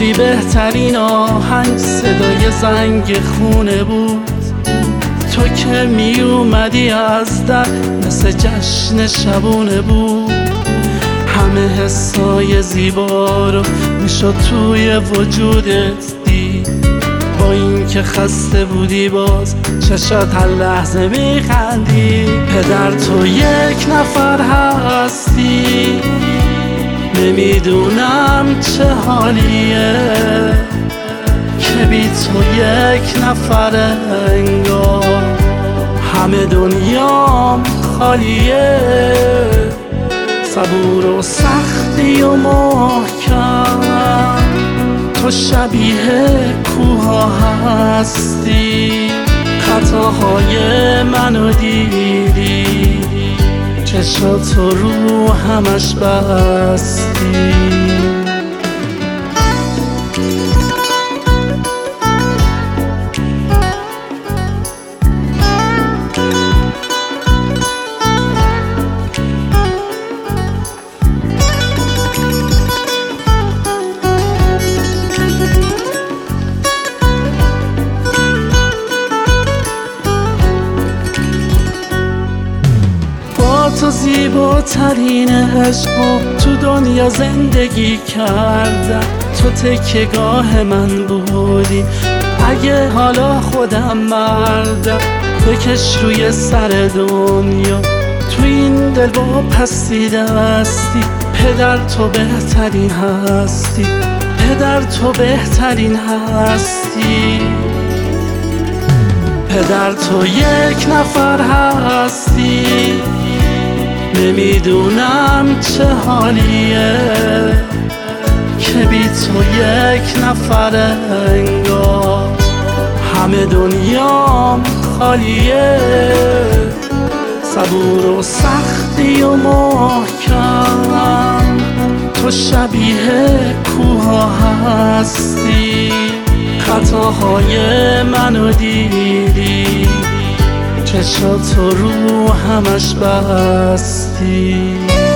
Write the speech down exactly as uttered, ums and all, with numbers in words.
بی بهترین آهنگ صدای زنگ خونه بود. تو که می اومدی از در مثل جشن شبونه بود. همه حسای زیبا رو میشد توی وجودت دید. با این که خسته بودی باز چشات هر لحظه میخندی. پدر تو یک نفر هستی، نمیدونم چه حالیه که بی تو یک نفر انگار همه دنیام خالیه. صبور و سختی و محکم تو شبیه کوها هستی. خطاهای منو دیدی، چشاتو رو همش بستی. تو زیباترین عشقو تو دنیا زندگی کردم. تو تکیه‌گاه من بودی اگه حالا خودم مردم. بکش روی سر دنیا تو این دل با پستی دستی. پدر تو بهترین هستی، پدر تو بهترین هستی. پدر تو یک نفر هستی، نمیدونم چه حالیه که بی تو یک نفر انگار همه دنیام خالیه. صبور و سختی و محکم تو شبیه کوها هستی. خطاهای منو دیدی، چشاتو رو همش بستی.